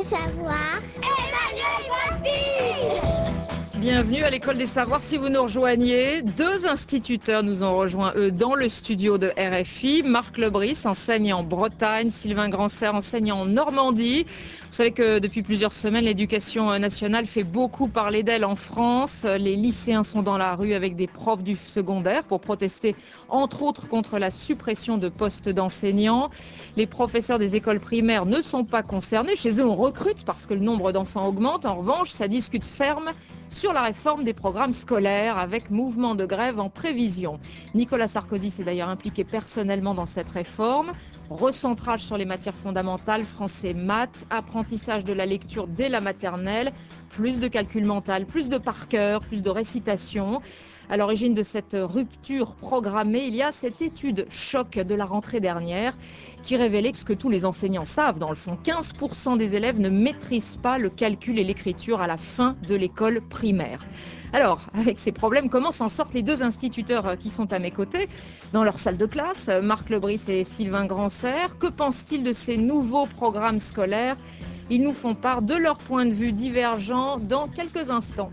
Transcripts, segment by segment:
des savoirs. Emmanuel Bastille. Bienvenue à l'École des Savoirs. Si vous nous rejoignez, deux instituteurs nous ont rejoints, eux, dans le studio de RFI. Marc Lebris enseigne en Bretagne, Sylvain Grandserre enseigne en Normandie. Vous savez que depuis plusieurs semaines, l'éducation nationale fait beaucoup parler d'elle en France. Les lycéens sont dans la rue avec des profs du secondaire pour protester, entre autres, contre la suppression de postes d'enseignants. Les professeurs des écoles primaires ne sont pas concernés. Chez eux, on recrute parce que le nombre d'enfants augmente. En revanche, ça discute ferme sur la réforme des programmes scolaires avec mouvement de grève en prévision. Nicolas Sarkozy s'est d'ailleurs impliqué personnellement dans cette réforme. Recentrage sur les matières fondamentales, français, maths, apprentissage de la lecture dès la maternelle, plus de calcul mental, plus de par cœur, plus de récitation. À l'origine de cette rupture programmée, il y a cette étude choc de la rentrée dernière qui révélait ce que tous les enseignants savent dans le fond. 15% des élèves ne maîtrisent pas le calcul et l'écriture à la fin de l'école primaire. Alors, avec ces problèmes, comment s'en sortent les deux instituteurs qui sont à mes côtés dans leur salle de classe, Marc Lebris et Sylvain Grandserre? Que pensent-ils de ces nouveaux programmes scolaires? Ils nous font part de leurs points de vue divergents dans quelques instants.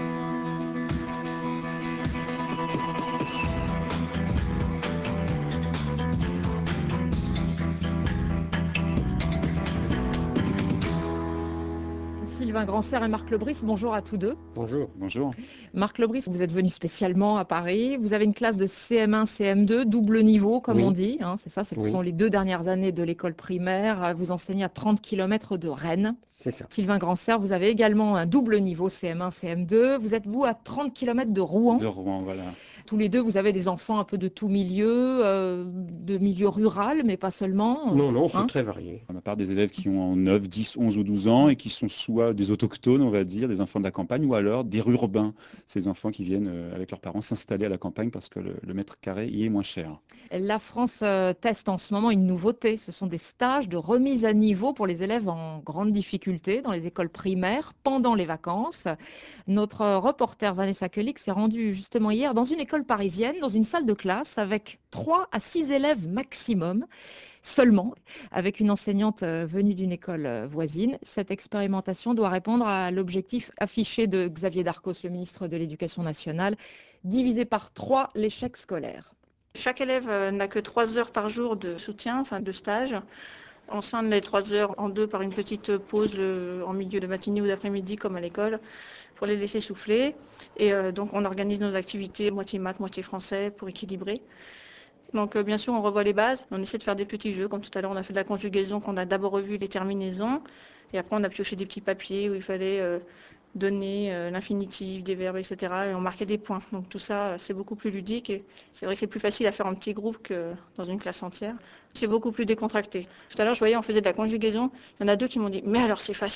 Sylvain Grandserre et Marc Lebris, bonjour à tous deux. Bonjour. Bonjour. Marc Lebris, vous êtes venu spécialement à Paris. Vous avez une classe de CM1, CM2, double niveau, comme on dit. Hein, c'est ça, ce sont les 2 dernières années de l'école primaire. Vous enseignez à 30 km de Rennes. C'est ça. Sylvain Grandserre, vous avez également un double niveau CM1, CM2. Vous êtes, vous, à 30 km de Rouen. De Rouen, voilà. Tous les deux, vous avez des enfants un peu de tout milieu, de milieu rural, mais pas seulement. Non, c'est très varié. À ma part des élèves qui ont 9, 10, 11 ou 12 ans et qui sont soit des autochtones, on va dire, des enfants de la campagne, ou alors des rurbains, ces enfants qui viennent avec leurs parents s'installer à la campagne parce que le mètre carré y est moins cher. La France teste en ce moment une nouveauté. Ce sont des stages de remise à niveau pour les élèves en grande difficulté dans les écoles primaires pendant les vacances. Notre reporter Vanessa Kellick s'est rendue justement hier dans une école parisienne, dans une salle de classe avec 3 à 6 élèves maximum, seulement, avec une enseignante venue d'une école voisine. Cette expérimentation doit répondre à l'objectif affiché de Xavier Darcos, le ministre de l'Éducation nationale, diviser par 3 l'échec scolaire. Chaque élève n'a que 3 heures par jour de soutien, enfin de stage. On scinde les 3 heures en deux par une petite pause en milieu de matinée ou d'après-midi comme à l'école pour les laisser souffler. Et donc on organise nos activités moitié maths, moitié français pour équilibrer. Donc bien sûr on revoit les bases, on essaie de faire des petits jeux, comme tout à l'heure on a fait de la conjugaison, qu'on a d'abord revu les terminaisons, et après on a pioché des petits papiers où il fallait donner l'infinitif, des verbes, etc. Et on marquait des points. Donc tout ça c'est beaucoup plus ludique, et c'est vrai que c'est plus facile à faire en petit groupe que dans une classe entière. C'est beaucoup plus décontracté. Tout à l'heure je voyais on faisait de la conjugaison, il y en a deux qui m'ont dit « mais alors c'est facile !»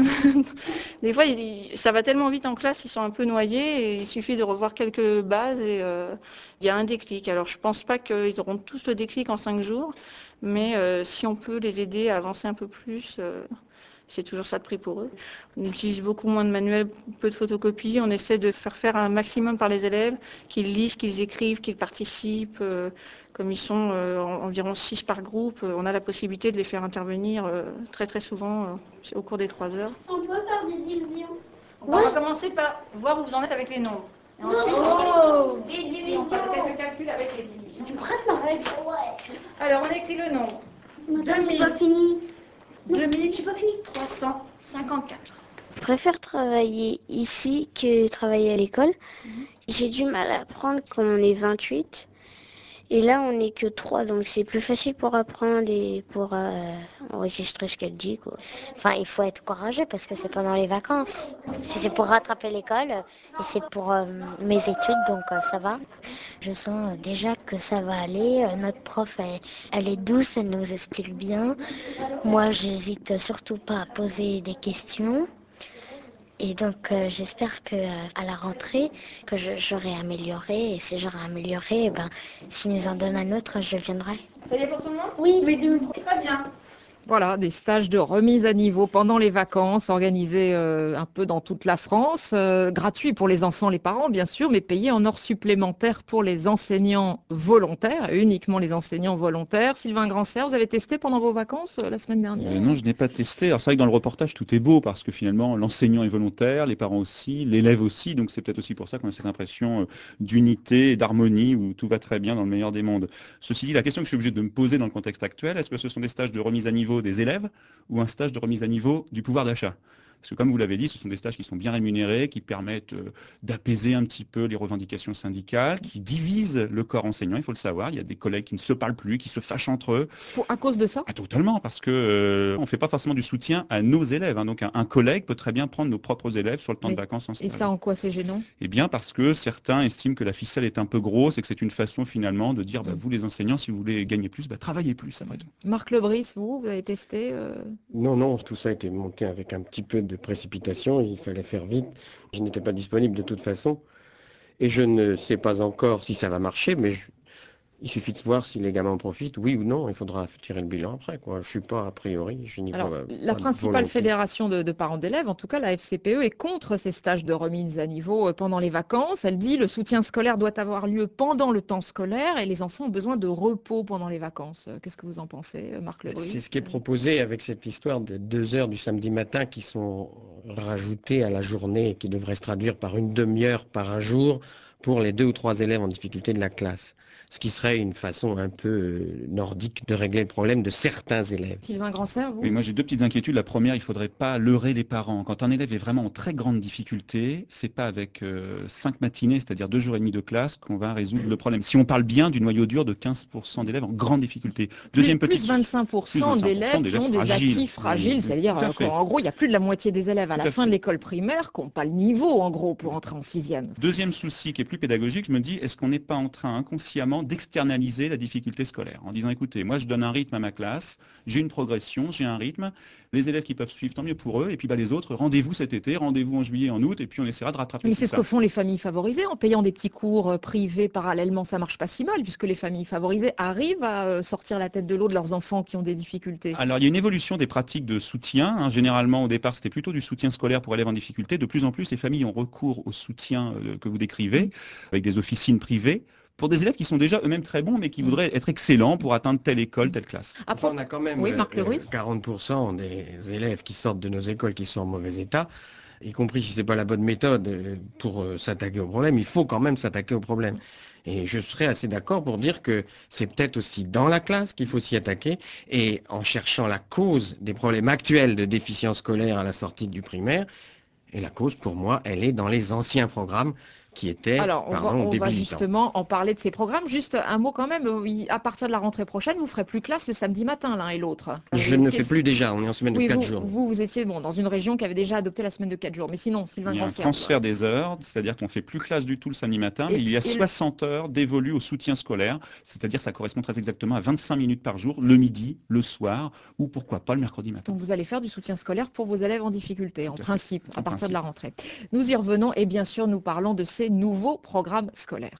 Des fois ça va tellement vite en classe, ils sont un peu noyés, et il suffit de revoir quelques bases et il y a un déclic. Alors je pense pas qu'ils auront tous le déclic en 5 jours, mais si on peut les aider à avancer un peu plus, c'est toujours ça de prix pour eux. On utilise beaucoup moins de manuels, peu de photocopies. On essaie de faire un maximum par les élèves, qu'ils lisent, qu'ils écrivent, qu'ils participent. Comme ils sont environ 6 par groupe, on a la possibilité de les faire intervenir très très souvent au cours des 3 heures. On peut faire des divisions. On va commencer par voir où vous en êtes avec les nombres. Et ensuite, les divisions. On fera quelques calculs avec les divisions. Tu préparais? Ouais. Alors, on écrit le nombre. Madame, j'ai pas fini. 2354. Je préfère travailler ici que travailler à l'école. J'ai du mal à apprendre quand on est 28. Et là, on n'est que 3, donc c'est plus facile pour apprendre et pour enregistrer ce qu'elle dit, quoi. Enfin, il faut être courageux parce que c'est pendant les vacances. Si c'est pour rattraper l'école, et c'est pour mes études, donc ça va. Je sens déjà que ça va aller. Notre prof, elle est douce, elle nous explique bien. Moi, j'hésite surtout pas à poser des questions. Et donc, j'espère que à la rentrée, que j'aurai amélioré. Et si j'aurai amélioré, s'il nous en donne un autre, je viendrai. Ça y est pour tout le monde? Oui. Très bien. Voilà, des stages de remise à niveau pendant les vacances, organisés un peu dans toute la France, gratuits pour les enfants, les parents bien sûr, mais payés en heures supplémentaires pour les enseignants volontaires, uniquement les enseignants volontaires. Sylvain Grandserre, vous avez testé pendant vos vacances la semaine dernière? Non, je n'ai pas testé. Alors c'est vrai que dans le reportage, tout est beau parce que finalement, l'enseignant est volontaire, les parents aussi, l'élève aussi. Donc c'est peut-être aussi pour ça qu'on a cette impression d'unité et d'harmonie où tout va très bien dans le meilleur des mondes. Ceci dit, la question que je suis obligé de me poser dans le contexte actuel, est-ce que ce sont des stages de remise à niveau des élèves ou un stage de remise à niveau du pouvoir d'achat? Parce que comme vous l'avez dit, ce sont des stages qui sont bien rémunérés, qui permettent d'apaiser un petit peu les revendications syndicales, qui divisent le corps enseignant, il faut le savoir. Il y a des collègues qui ne se parlent plus, qui se fâchent entre eux. À cause de ça? Ah, totalement, parce que on fait pas forcément du soutien à nos élèves, hein. Donc un collègue peut très bien prendre nos propres élèves sur le temps de vacances en Et stage. ça, en quoi c'est gênant? Eh bien parce que certains estiment que la ficelle est un peu grosse et que c'est une façon finalement de dire vous les enseignants, si vous voulez gagner plus, travaillez plus après tout. Marc Lebris, vous avez testé Non, non, tout ça a été monté avec un petit peu de précipitation, il fallait faire vite. Je n'étais pas disponible de toute façon. Et je ne sais pas encore si ça va marcher, mais il suffit de voir si les gamins en profitent, oui ou non. Il faudra tirer le bilan après, quoi. Je suis pas, a priori, je n'y Alors, vois la pas de principale volonté. fédération de parents d'élèves, en tout cas la FCPE, est contre ces stages de remise à niveau pendant les vacances. Elle dit le soutien scolaire doit avoir lieu pendant le temps scolaire et les enfants ont besoin de repos pendant les vacances. Qu'est-ce que vous en pensez, Marc Lebris? C'est ce qui est proposé avec cette histoire de 2 heures du samedi matin qui sont rajoutées à la journée et qui devraient se traduire par une demi-heure par un jour pour les 2 ou 3 élèves en difficulté de la classe. Ce qui serait une façon un peu nordique de régler le problème de certains élèves. Sylvain Grandserre, vous? Oui, moi j'ai deux petites inquiétudes. La première, il faudrait pas leurrer les parents. Quand un élève est vraiment en très grande difficulté, c'est pas avec 5 matinées, c'est-à-dire 2 jours et demi de classe, qu'on va résoudre le problème. Si on parle bien du noyau dur de 15% d'élèves en grande difficulté. Deuxième Plus petite 25% d'élèves qui ont des acquis fragiles, Oui, c'est-à-dire tout à fait. qu'en gros, il y a plus de la moitié des élèves à Tout la à fin de fait. l'école primaire qui n'ont pas le niveau, en gros, pour entrer en sixième. Deuxième souci qui est plus pédagogique, je me dis, est-ce qu'on n'est pas en train inconsciemment d'externaliser la difficulté scolaire en disant, écoutez, moi je donne un rythme à ma classe, j'ai une progression, j'ai un rythme, les élèves qui peuvent suivre, tant mieux pour eux, et puis les autres, rendez-vous cet été, rendez-vous en juillet, en août, et puis on essaiera de rattraper Mais tout c'est ce ça. que font les familles favorisées en payant des petits cours privés parallèlement, ça marche pas si mal, puisque les familles favorisées arrivent à sortir la tête de l'eau de leurs enfants qui ont des difficultés. Alors, il y a une évolution des pratiques de soutien, hein. Généralement, au départ, c'était plutôt du soutien scolaire pour élèves en difficulté. De plus en plus, les familles ont recours au soutien que vous décrivez, avec des officines privées, pour des élèves qui sont déjà eux-mêmes très bons, mais qui voudraient être excellents pour atteindre telle école, telle classe. Enfin, on a quand même Oui, Marc Lebris. 40% des élèves qui sortent de nos écoles qui sont en mauvais état, y compris si ce n'est pas la bonne méthode pour s'attaquer au problème. Il faut quand même s'attaquer au problème. Et je serais assez d'accord pour dire que c'est peut-être aussi dans la classe qu'il faut s'y attaquer et en cherchant la cause des problèmes actuels de déficience scolaire à la sortie du primaire. Et la cause, pour moi, elle est dans les anciens programmes qui étaient, Alors, on va débilitants. justement en parler de ces programmes. Juste un mot quand même, à partir de la rentrée prochaine, vous ferez plus classe le samedi matin, l'un et l'autre. Je ne fais plus déjà, on est en semaine de 4 jours. Vous étiez dans une région qui avait déjà adopté la semaine de 4 jours. Mais sinon, Sylvain Il y a un Grandserre. transfert des heures, c'est-à-dire qu'on fait plus classe du tout le samedi matin, mais il y a 60 heures dévolues au soutien scolaire, c'est-à-dire ça correspond très exactement à 25 minutes par jour, le midi, le soir, ou pourquoi pas le mercredi matin. Donc vous allez faire du soutien scolaire pour vos élèves en difficulté, en principe, à partir de la principe. rentrée. Nous y revenons et bien sûr, nous parlons de ces nouveaux programmes scolaires.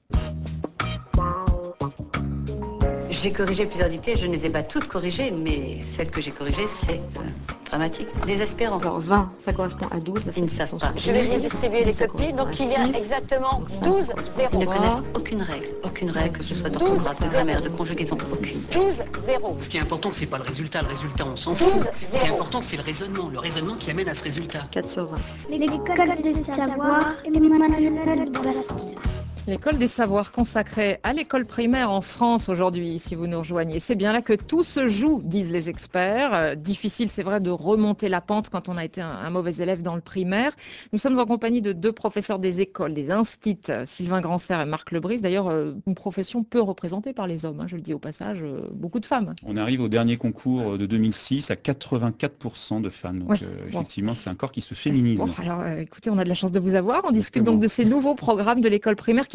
J'ai corrigé plusieurs dictées, je ne les ai pas toutes corrigées, mais celles que j'ai corrigées, c'est dramatique, désespérant. Alors 20, ça correspond à 12. Ils ne savent pas. Je vais redistribuer les copies, donc il y a exactement 12 Ils ne zéros. connaissent aucune règle, que ce soit d'orthographe, de grammaire, de conjugaison, aucune. 12 zéros. Ce qui est important, c'est pas le résultat on s'en fout. 12 Ce qui est zéros. important, c'est le raisonnement qui amène à ce résultat. 4 sur 20. L'école des savoirs et Emmanuel Bastille. L'école des savoirs consacrée à l'école primaire en France aujourd'hui, si vous nous rejoignez. C'est bien là que tout se joue, disent les experts. Difficile, c'est vrai, de remonter la pente quand on a été un mauvais élève dans le primaire. Nous sommes en compagnie de deux professeurs des écoles, des instituts, Sylvain Grandserre et Marc Lebris. D'ailleurs, une profession peu représentée par les hommes, hein, je le dis au passage, beaucoup de femmes. On arrive au dernier concours de 2006 à 84% de femmes. Donc effectivement, c'est un corps qui se féminise. Bon, alors écoutez, on a de la chance de vous avoir. On discute donc de ces nouveaux programmes de l'école primaire qui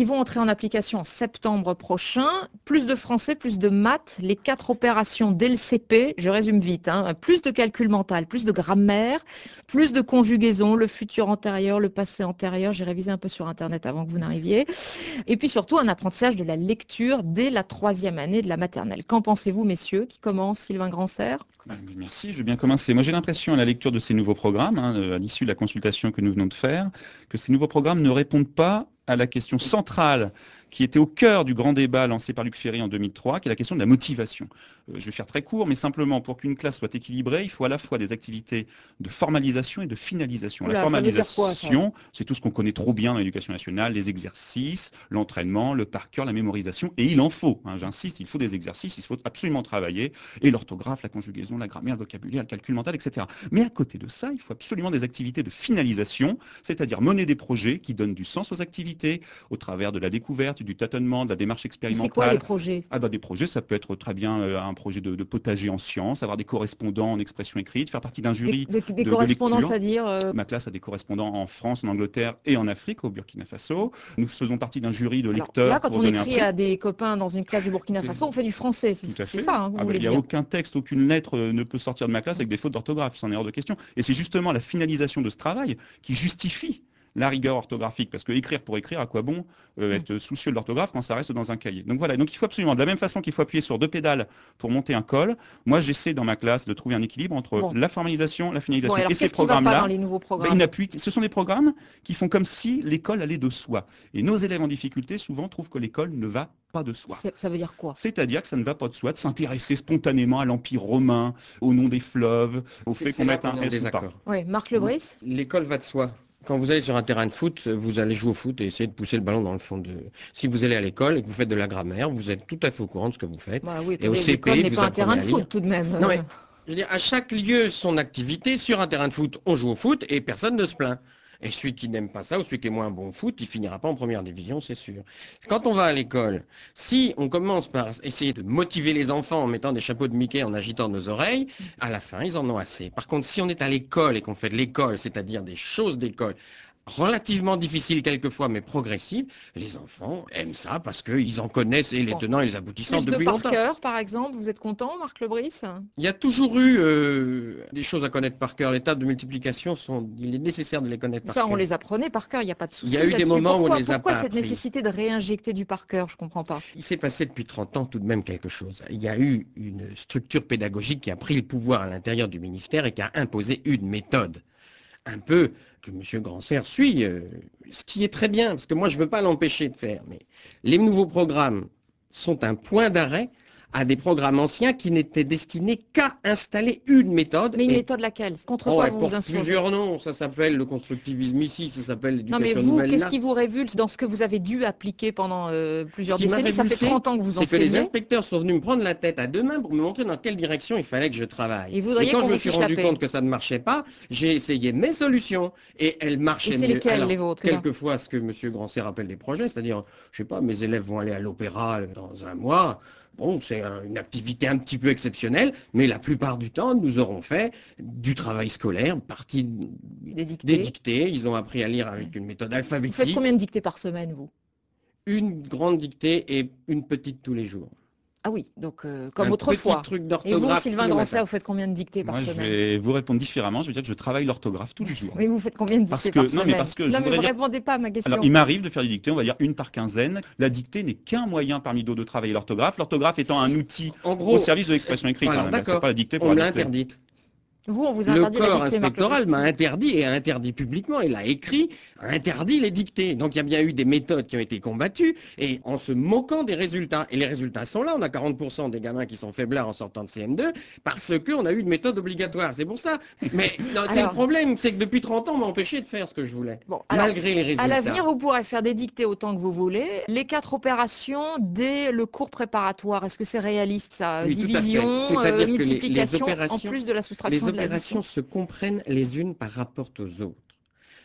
qui vont entrer en application en septembre prochain. Plus de français, plus de maths, les 4 opérations dès le CP, je résume vite, hein, plus de calcul mental, plus de grammaire, plus de conjugaison, le futur antérieur, le passé antérieur, j'ai révisé un peu sur Internet avant que vous n'arriviez, et puis surtout un apprentissage de la lecture dès la 3e année de la maternelle. Qu'en pensez-vous, messieurs, qui commence, Sylvain Grandserre? Merci, je vais bien commencer. Moi, j'ai l'impression à la lecture de ces nouveaux programmes, à l'issue de la consultation que nous venons de faire, que ces nouveaux programmes ne répondent pas à la question centrale qui était au cœur du grand débat lancé par Luc Ferry en 2003, qui est la question de la motivation. Je vais faire très court, mais simplement, pour qu'une classe soit équilibrée, il faut à la fois des activités de formalisation et de finalisation. Oula, la ça veut dire quoi, formalisation, c'est tout ce qu'on connaît trop bien dans l'éducation nationale, les exercices, l'entraînement, le par cœur, la mémorisation, et il en faut, hein, j'insiste, il faut des exercices, il faut absolument travailler, et l'orthographe, la conjugaison, la grammaire, le vocabulaire, le calcul mental, etc. Mais à côté de ça, il faut absolument des activités de finalisation, c'est-à-dire mener des projets qui donnent du sens aux activités, au travers de la découverte, du tâtonnement, de la démarche expérimentale. C'est quoi les projets? Des projets, ça peut être très bien un projet de potager en sciences, avoir des correspondants en expression écrite, faire partie d'un jury Des de correspondants, lecture. c'est-à-dire Ma classe a des correspondants en France, en Angleterre et en Afrique, au Burkina Faso. Nous faisons partie d'un jury de lecteurs. Là, quand pour on donner un écrit prix. à des copains dans une classe du Burkina Faso, on fait du français. Tout à C'est fait. ça, hein, que vous voulez Il n'y a dire. aucun texte, aucune lettre ne peut sortir de ma classe avec des fautes d'orthographe, c'en est hors de question. Et c'est justement la finalisation de ce travail qui justifie la rigueur orthographique, parce que écrire pour écrire, à quoi bon être soucieux de l'orthographe quand ça reste dans un cahier. Donc voilà, donc il faut absolument, de la même façon qu'il faut appuyer sur 2 pédales pour monter un col, moi j'essaie dans ma classe de trouver un équilibre entre la formalisation, la finalisation alors, et ces qu'est-ce qui va pas programmes-là. dans les nouveaux programmes? Ce sont des programmes qui font comme si l'école allait de soi. Et nos élèves en difficulté souvent trouvent que l'école ne va pas de soi. Ça veut dire quoi? C'est-à-dire que ça ne va pas de soi de s'intéresser spontanément à l'Empire romain, au nom des fleuves, au fait qu'on mette un S ou pas. Oui, Marc Lebris. L'école va de soi. Quand vous allez sur un terrain de foot, vous allez jouer au foot et essayer de pousser le ballon dans le fond de... Si vous allez à l'école et que vous faites de la grammaire, vous êtes tout à fait au courant de ce que vous faites. Bah oui, et au CP, l'école n'est vous pas un apprenez terrain de à lire. foot tout de même. Non mais, je veux dire, à chaque lieu, son activité. Sur un terrain de foot, on joue au foot et personne ne se plaint. Et celui qui n'aime pas ça, ou celui qui est moins bon au foot, il finira pas en première division, c'est sûr. Quand on va à l'école, si on commence par essayer de motiver les enfants en mettant des chapeaux de Mickey, en agitant nos oreilles, à la fin, ils en ont assez. Par contre, si on est à l'école et qu'on fait de l'école, c'est-à-dire des choses d'école, relativement difficiles quelquefois, mais progressives, les enfants aiment ça parce qu'ils en connaissent et les tenants et les aboutissants Plus de depuis par longtemps. cœur, par exemple, vous êtes content, Marc Lebris? Il y a toujours eu des choses à connaître par cœur. Les tables de multiplication, il est nécessaire de les connaître par cœur. Ça, on les apprenait par cœur, il n'y a pas de souci. Il y a eu des moments où on les a Pourquoi pas cette appris. nécessité de réinjecter du par cœur? Je ne comprends pas. Il s'est passé depuis 30 ans tout de même quelque chose. Il y a eu une structure pédagogique qui a pris le pouvoir à l'intérieur du ministère et qui a imposé une méthode. Un peu que M. Grandserre suit, ce qui est très bien, parce que moi je ne veux pas l'empêcher de faire, mais les nouveaux programmes sont un point d'arrêt à des programmes anciens qui n'étaient destinés qu'à installer une méthode. Mais une méthode laquelle? Contre quoi vous vous insurgez? Plusieurs noms, ça s'appelle le constructivisme ici, ça s'appelle Non mais l'éducation vous, nouvelle qu'est-ce là. qui vous révulse dans ce que vous avez dû appliquer pendant plusieurs Ce qui m'a décennies? Ça fait révulsé, 30 ans que vous c'est que enseignez. les inspecteurs sont venus me prendre la tête à 2 mains pour me montrer dans quelle direction il fallait que je travaille. Et vous voudriez quand qu'on je me vous suis fiche la rendu paix. compte que ça ne marchait pas, j'ai essayé mes solutions et elles marchaient Et c'est mieux. lesquelles, Alors, les vôtres, là quelquefois, ce que M. Grandserre appelle des projets, c'est-à-dire, je sais pas, mes élèves vont aller à l'opéra dans un mois. Bon, c'est une activité un petit peu exceptionnelle, mais la plupart du temps, nous aurons fait du travail scolaire, partie des dictées. Ils ont appris à lire avec une méthode alphabétique. Vous faites combien de dictées par semaine, vous? Une grande dictée et une petite tous les jours. Ah oui, donc comme un autrefois. Petit truc Et vous, d'orthographe Sylvain Grandserre, vous faites combien de dictées par semaine? Moi, je vais vous répondre différemment. Je veux dire que je travaille l'orthographe tous les jours. Oui, vous faites combien de dictées par semaine? Non, mais parce que non, mais vous ne répondez pas à ma question. Alors, il m'arrive de faire des dictées, on va dire une par quinzaine. La dictée n'est qu'un moyen parmi d'autres de travailler l'orthographe. L'orthographe étant un outil en gros, au service de l'expression écrite. Alors, d'accord, pas la dictée pour on me la l'a dictée. interdite. Vous, on vous a Le interdit la corps dictée, Marc inspectoral Lebris. m'a interdit et a interdit publiquement, il a écrit, a interdit les dictées. Donc il y a bien eu des méthodes qui ont été combattues et en se moquant des résultats. Et les résultats sont là, on a 40% des gamins qui sont faiblards en sortant de CM2 parce qu'on a eu une méthode obligatoire. C'est pour ça. Mais c'est le problème, c'est que depuis 30 ans, on m'a empêché de faire ce que je voulais. Bon, alors, malgré les résultats. À l'avenir, vous pourrez faire des dictées autant que vous voulez. Les 4 opérations dès le cours préparatoire, est-ce que c'est réaliste ça? Oui, Division, c'est-à-dire multiplication, que les opérations, en plus de la soustraction les de l'addition. opérations se comprennent les unes par rapport aux autres.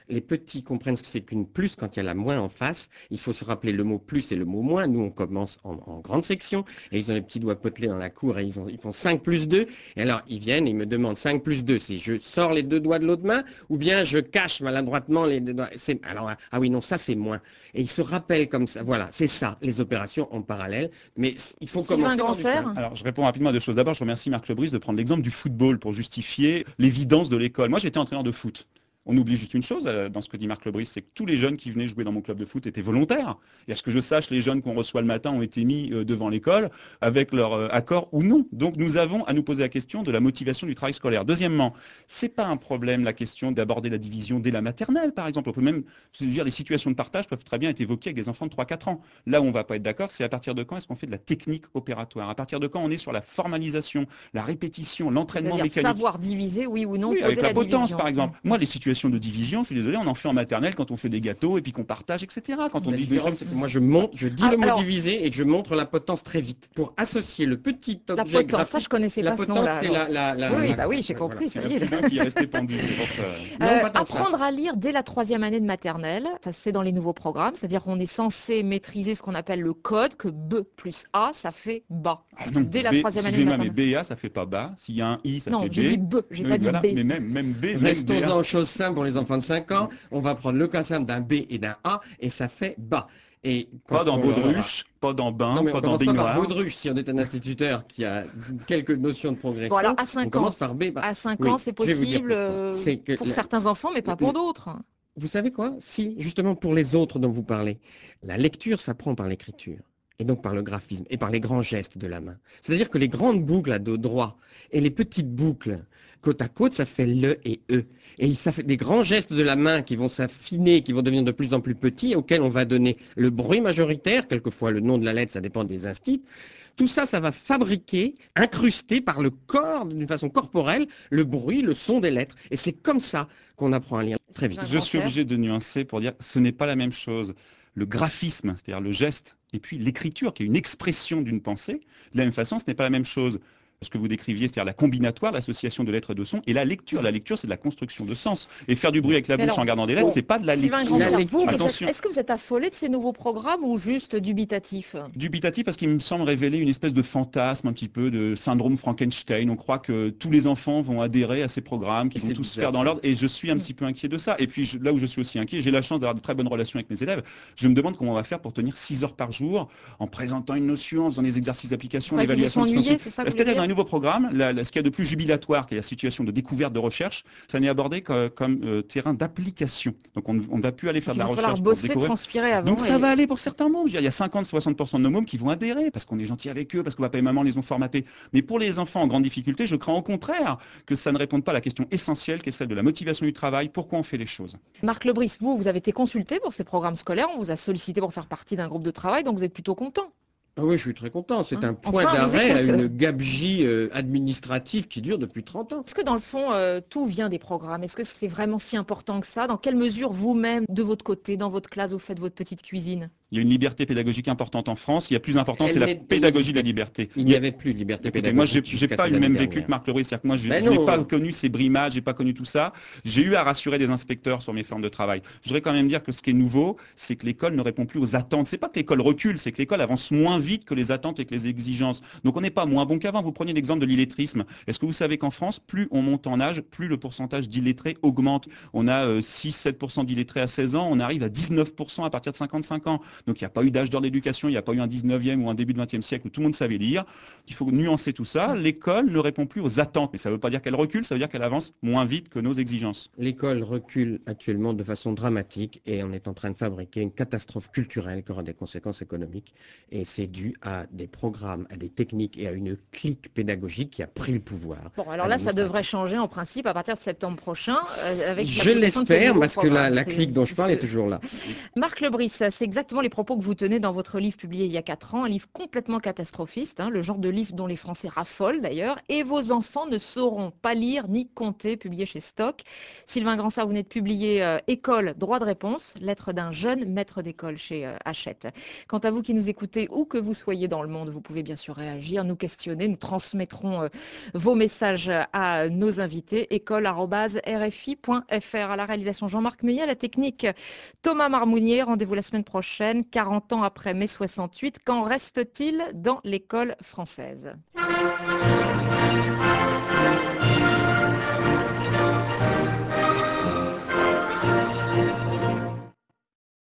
les petits comprennent ce que c'est qu'une plus quand il y a la moins en face. Il faut se rappeler le mot plus et le mot moins. Nous, on commence en grande section et ils ont les petits doigts potelés dans la cour et ils font 5 plus 2. Et alors, ils viennent et ils me demandent 5 plus 2, si je sors les 2 doigts de l'autre main ou bien je cache maladroitement les 2 doigts. Alors, ah oui, non, ça c'est moins. Et ils se rappellent comme ça. Voilà, c'est ça, les opérations en parallèle. Mais il faut commencer par du simple. Alors, je réponds rapidement à 2 choses. D'abord, je remercie Marc Lebris de prendre l'exemple du football pour justifier l'évidence de l'école. Moi, j'étais entraîneur de foot. On oublie juste une chose dans ce que dit Marc Lebris, c'est que tous les jeunes qui venaient jouer dans mon club de foot étaient volontaires. Et à ce que je sache, les jeunes qu'on reçoit le matin ont été mis devant l'école avec leur accord ou non. Donc nous avons à nous poser la question de la motivation du travail scolaire. Deuxièmement, c'est pas un problème la question d'aborder la division dès la maternelle, par exemple. On peut même se dire les situations de partage peuvent très bien être évoquées avec des enfants de 3-4 ans. Là où on va pas être d'accord, c'est à partir de quand est-ce qu'on fait de la technique opératoire, à partir de quand on est sur la formalisation, la répétition, l'entraînement mécanique. Savoir diviser, oui ou non, oui, poser avec la potence, division. par exemple. Moi, les situations de division, je suis désolé, on en fait en maternelle quand on fait des gâteaux et puis qu'on partage, etc. Quand on La dit différence, c'est que moi, je dis le mot diviser et que je montre la potence très vite pour associer le petit objet graphique. La potence, ça je connaissais pas ce nom-là. Oui, j'ai compris, ça y est. Il y a plus d'un qui est resté pendu, c'est pour ça. Apprendre à lire dès la 3e année de maternelle, ça c'est dans les nouveaux programmes, c'est-à-dire qu'on est censé maîtriser ce qu'on appelle le code, que B plus A, ça fait bas. Non, dès la 3e année de maternelle. Mais BA, ça fait pas bas. S'il y a un I, ça fait B. Non, j'ai dit B, j'ai pas dit B. Mais même B. Restons-en aux choses simples pour les enfants de 5 ans. On va prendre le cas simple d'un B et d'un A et ça fait bas. Et pas dans baudruche, pas dans bain, pas dans baignoire. Pas par baudruche si on est un instituteur qui a quelques notions de progression. Bon, alors à 5 ans, par B. À 5 ans, c'est possible pour certains enfants, mais pas pour d'autres. Vous savez quoi? Si, justement, pour les autres dont vous parlez, la lecture s'apprend par l'écriture. Et donc par le graphisme et par les grands gestes de la main. C'est-à-dire que les grandes boucles à dos droit et les petites boucles côte à côte, ça fait le et e. Et ça fait des grands gestes de la main qui vont s'affiner, qui vont devenir de plus en plus petits, auxquels on va donner le bruit majoritaire, quelquefois le nom de la lettre, ça dépend des instituts. Tout ça, ça va fabriquer, incruster par le corps, d'une façon corporelle, le bruit, le son des lettres. Et c'est comme ça qu'on apprend à lire très vite. Je suis obligé de nuancer pour dire que ce n'est pas la même chose. Le graphisme, c'est-à-dire le geste, et puis l'écriture, qui est une expression d'une pensée, de la même façon, ce n'est pas la même chose. Ce que vous décriviez, c'est-à-dire la combinatoire, l'association de lettres et de sons, et la lecture. La lecture, c'est de la construction de sens. Et faire du bruit avec la bouche en regardant des lettres, c'est pas de la lecture. Attention. Est-ce que vous êtes affolé de ces nouveaux programmes ou juste dubitatif? Dubitatif parce qu'il me semble révéler une espèce de fantasme, un petit peu de syndrome Frankenstein. On croit que tous les enfants vont adhérer à ces programmes, qu'ils vont tous faire dans l'ordre. Et je suis un petit peu inquiet de ça. Et puis là où je suis aussi inquiet, j'ai la chance d'avoir de très bonnes relations avec mes élèves. Je me demande comment on va faire pour tenir 6 heures par jour en présentant une notion, en faisant des exercices d'application, l'évaluation. C'est-à-dire dans un nouveau programme, ce qu'il y a de plus jubilatoire, qui est la situation de découverte de recherche, ça n'est abordé comme terrain d'application. Donc on ne va plus aller faire de la recherche. Il va falloir bosser, transpirer avant. Donc ça va aller pour certains mômes. Il y a 50-60% de nos mômes qui vont adhérer parce qu'on est gentil avec eux, parce que papa et maman les ont formatés. Mais pour les enfants en grande difficulté, je crains au contraire que ça ne réponde pas à la question essentielle qui est celle de la motivation du travail. Pourquoi on fait les choses? Marc Lebris, vous avez été consulté pour ces programmes scolaires, on vous a sollicité pour faire partie d'un groupe de travail, donc vous êtes plutôt content. Ah oui, je suis très content. C'est un point d'arrêt à une gabegie administrative qui dure depuis 30 ans. Est-ce que dans le fond, tout vient des programmes? Est-ce que c'est vraiment si important que ça? Dans quelle mesure vous-même, de votre côté, dans votre classe, vous faites votre petite cuisine? Il y a une liberté pédagogique importante en France. Il y a plus important, c'est la pédagogie de la liberté. Il n'y avait plus de liberté pédagogique. Moi, j'ai pas eu le même vécu que Marc Lebris. C'est-à-dire que moi, je n'ai pas connu ces brimages, j'ai pas connu tout ça. J'ai eu à rassurer des inspecteurs sur mes formes de travail. Je voudrais quand même dire que ce qui est nouveau, c'est que l'école ne répond plus aux attentes. C'est pas que l'école recule, c'est que l'école avance moins vite que les attentes et que les exigences. Donc on n'est pas moins bon qu'avant. Vous prenez l'exemple de l'illettrisme. Est-ce que vous savez qu'en France, plus on monte en âge, plus le pourcentage d'illettrés augmente? On a 6-7% d'illettrés à 16 ans, on arrive à 19% à partir de 55 ans. Donc il n'y a pas eu d'âge d'éducation, il n'y a pas eu un 19e ou un début de 20e siècle où tout le monde savait lire. Il faut nuancer tout ça. L'école ne répond plus aux attentes, mais ça ne veut pas dire qu'elle recule, ça veut dire qu'elle avance moins vite que nos exigences. L'école recule actuellement de façon dramatique et on est en train de fabriquer une catastrophe culturelle qui aura des conséquences économiques. Et c'est dû à des programmes, à des techniques et à une clique pédagogique qui a pris le pouvoir. Bon, alors là, ça devrait changer en principe à partir de septembre prochain. Je l'espère, parce que la clique dont je parle est toujours là. Marc Lebris, c'est exactement les propos que vous tenez dans votre livre publié il y a 4 ans, un livre complètement catastrophiste, le genre de livre dont les Français raffolent d'ailleurs, et vos enfants ne sauront pas lire ni compter, publié chez Stock. Sylvain Gransart, vous venez de publier École, droit de réponse, lettre d'un jeune maître d'école chez Hachette. Quant à vous qui nous écoutez, où que vous soyez dans le monde, vous pouvez bien sûr réagir, nous questionner. Nous transmettrons vos messages à nos invités. école@rfi.fr. À la réalisation Jean-Marc Meillet, à la technique Thomas Marmounier. Rendez-vous la semaine prochaine, 40 ans après mai 68. Qu'en reste-t-il dans l'école française ?